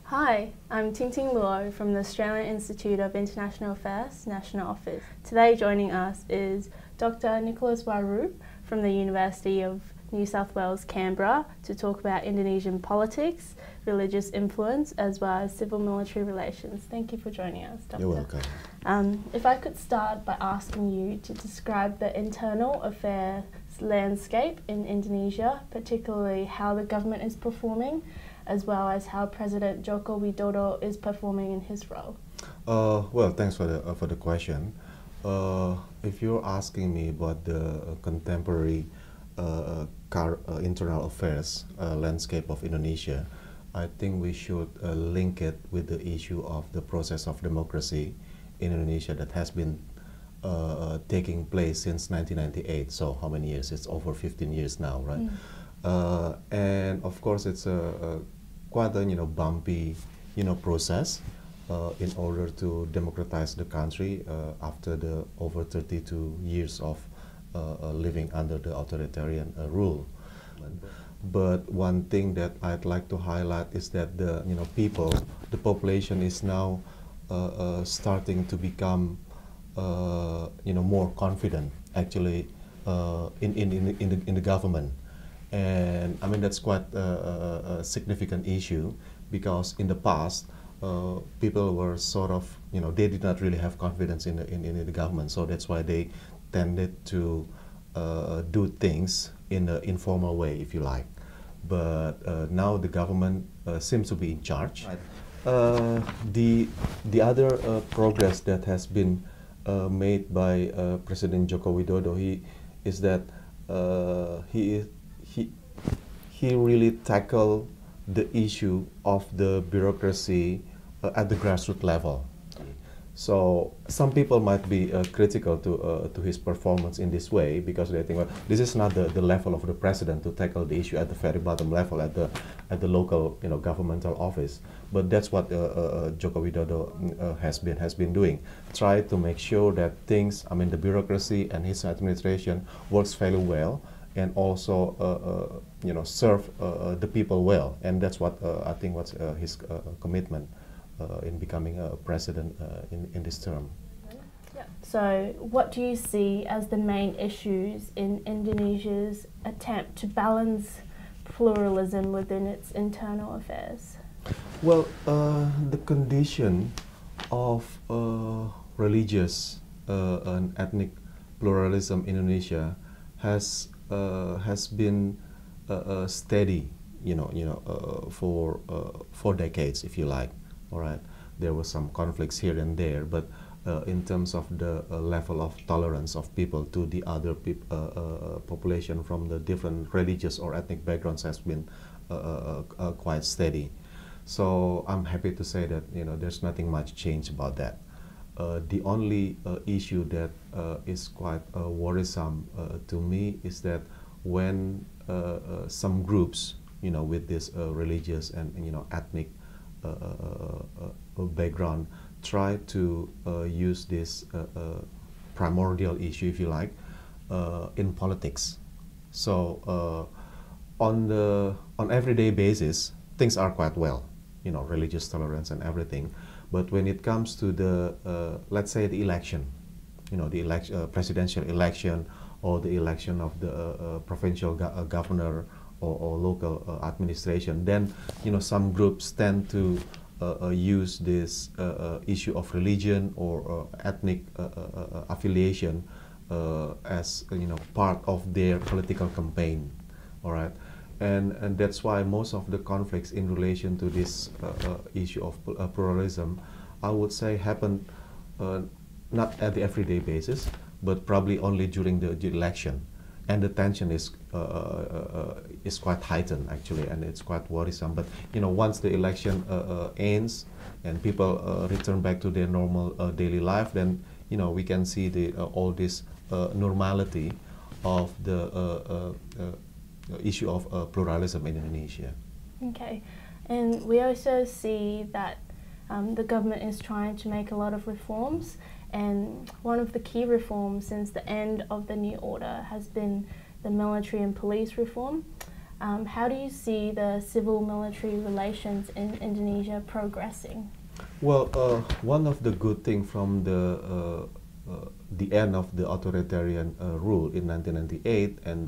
Hi, I'm Ting Ting Luo from the Australian Institute of International Affairs, National Office. Today joining us is Dr. Nicholas Waru from the University of New South Wales, Canberra, to talk about Indonesian politics, religious influence, as well as civil-military relations. Thank you for joining us, Doctor. You're welcome. If I could start by asking you to describe the internal affairs landscape in Indonesia, particularly how the government is performing, as well as how President Joko Widodo is performing in his role. Well, thanks for the question. If you're asking me about the contemporary internal affairs landscape of Indonesia, I think we should link it with the issue of the process of democracy in Indonesia that has been taking place since 1998. So how many years? It's over 15 years now, right? And of course, it's quite a bumpy process in order to democratize the country after the over 32 years of living under the authoritarian rule. But one thing that I'd like to highlight is that the the population is now starting to become more confident actually in the government. And I mean that's quite a significant issue, because in the past people were sort of they did not really have confidence in the government, so that's why they tended to do things in an informal way, if you like. But now the government seems to be in charge. The other progress that has been made by President Joko Widodo is that he really tackled the issue of the bureaucracy at the grassroots level. So some people might be critical to his performance in this way, because they think, well, this is not the level of the president to tackle the issue at the very bottom level, at the local governmental office. But that's what Joko Widodo has been doing. Try to make sure that things, I mean, the bureaucracy and his administration works fairly well, and also serve the people well. And that's what I think what's his commitment in becoming a president in this term. So what do you see as the main issues in Indonesia's attempt to balance pluralism within its internal affairs? Well, the condition of religious and ethnic pluralism in Indonesia has been steady, for decades, if you like. All right, there were some conflicts here and there, but in terms of the level of tolerance of people to the other population from the different religious or ethnic backgrounds has been quite steady. So I'm happy to say that there's nothing much change about that. The only issue that is quite worrisome to me is that when some groups, with this religious and ethnic background, try to use this primordial issue, if you like, in politics. So on everyday basis, things are quite well, religious tolerance and everything. But when it comes to the let's say the election, the presidential election, or the election of the provincial governor or local administration, then some groups tend to use this issue of religion or ethnic affiliation as part of their political campaign. All right, and that's why most of the conflicts in relation to this issue of pluralism, I would say, happen not at the everyday basis, but probably only during the election. And the tension is quite heightened actually, and it's quite worrisome. But once the election ends and people return back to their normal daily life, then we can see all this normality of the issue of pluralism in Indonesia. Okay, and we also see that the government is trying to make a lot of reforms. And one of the key reforms since the end of the New Order has been the military and police reform. How do you see the civil-military relations in Indonesia progressing? Well, one of the good things from the end of the authoritarian rule in 1998 and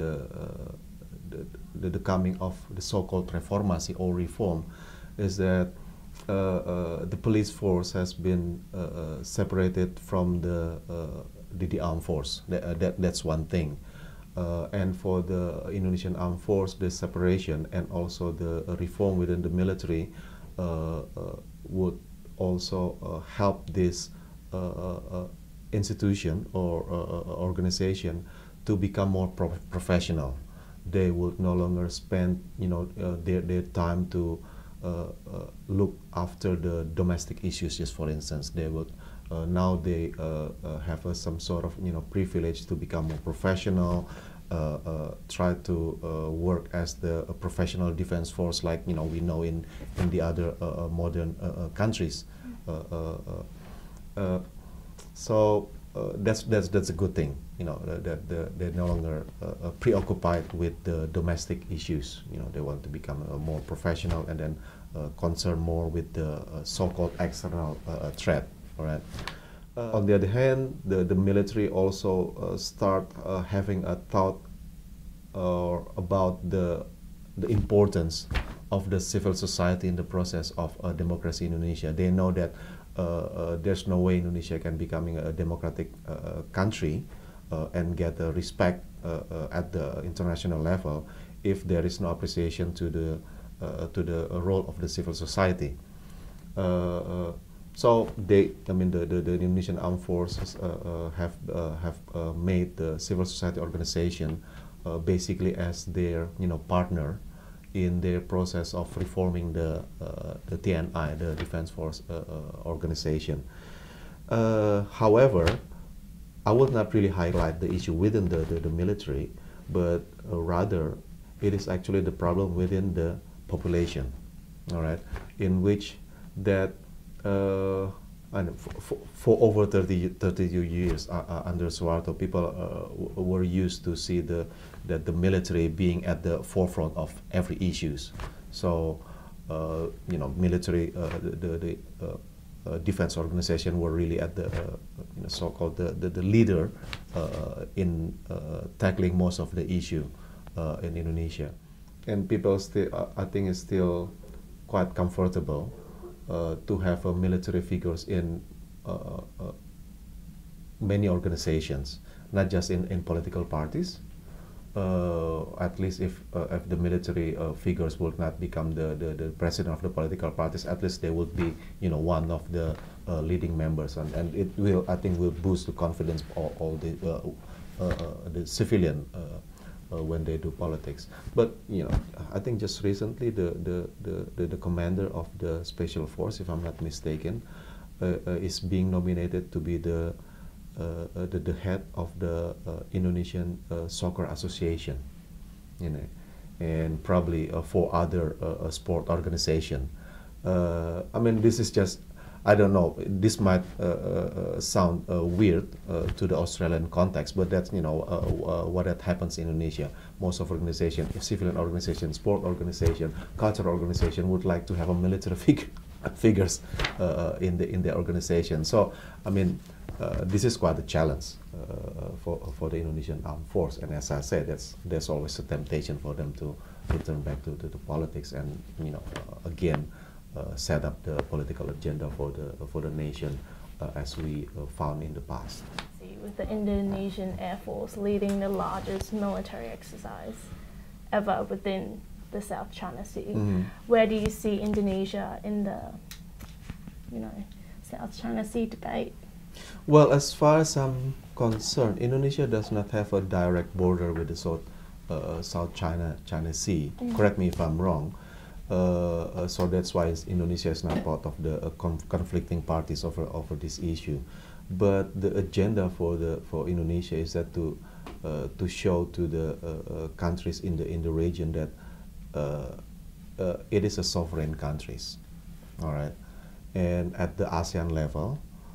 the coming of the so-called reformasi or reform is that the police force has been separated from the armed force. That's one thing. And for the Indonesian armed force, the separation and also the reform within the military would also help this institution or organization to become more professional. They would no longer spend, their time to look after the domestic issues. Just for instance, they would now they have some sort of privilege to become more professional. Try to work as the professional defense force, like we know in the other modern countries. So that's a good thing. That they're no longer preoccupied with the domestic issues. They want to become more professional and then concern more with the so-called external threat. All right. On the other hand, the military also start having a thought about the importance of the civil society in the process of democracy in Indonesia. They know that there's no way Indonesia can becoming a democratic country and get respect at the international level if there is no appreciation to the role of the civil society. So the Indonesian armed forces have made the civil society organization basically as their partner in their process of reforming the TNI, the Defense Force organization. However, I would not really highlight the issue within the military, but rather it is actually the problem within the population, all right, in which that and for over 32 years under Suharto, people were used to see that the military being at the forefront of every issues. So, military, the defense organization were really at the so-called the leader in tackling most of the issue in Indonesia, and people still, I think, is still quite comfortable to have military figures in many organizations, not just in political parties. At least if the military figures would not become the president of the political parties, at least they would be one of the leading members, and it will, I think, will boost the confidence of all the civilian when they do politics. But I think just recently the commander of the special force, if I'm not mistaken, is being nominated to be the head of the Indonesian Soccer Association, and probably 4 other sport organization. I mean, this is just, I don't know, this might sound weird to the Australian context, but that's what that happens in Indonesia. Most of organization, civilian organization, sport organization, cultural organization would like to have a military figures in the organization. So I mean, this is quite a challenge for the Indonesian armed force. And as I said, there's always a temptation for them to return back to politics and again. Set up the political agenda for the nation as we found in the past. With the Indonesian Air Force leading the largest military exercise ever within the South China Sea, where do you see Indonesia in the South China Sea debate? Well, as far as I'm concerned, Indonesia does not have a direct border with the South China Sea. Correct me if I'm wrong. So that's why Indonesia is not part of the conflicting parties over this issue. But the agenda for Indonesia is that to show to the countries in the region that it is a sovereign countries, all right, and at the ASEAN level,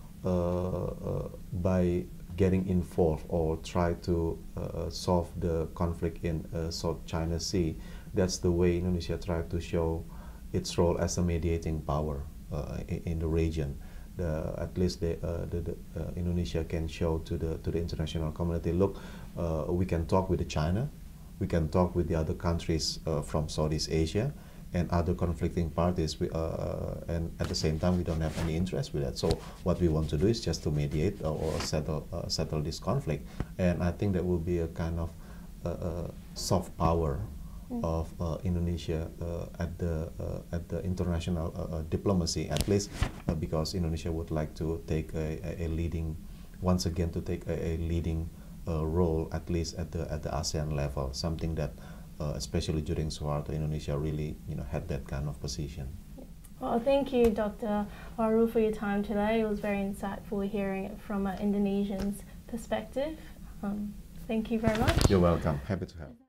by getting involved or try to solve the conflict in South China Sea, that's the way Indonesia tried to show its role as a mediating power in the region. At least Indonesia can show to the international community, look, we can talk with China, we can talk with the other countries from Southeast Asia and other conflicting parties, and at the same time we don't have any interest with that. So what we want to do is just to mediate or settle this conflict, and I think that will be a kind of soft power of Indonesia at the international diplomacy, at least because Indonesia would like to take a leading, once again, to take a leading role, at least at the ASEAN level, something that especially during Suharto, Indonesia really had that kind of position. Well, thank you, Dr. Waru, for your time today. It was very insightful hearing it from an Indonesian's perspective. Thank you very much. You're welcome. Happy to help.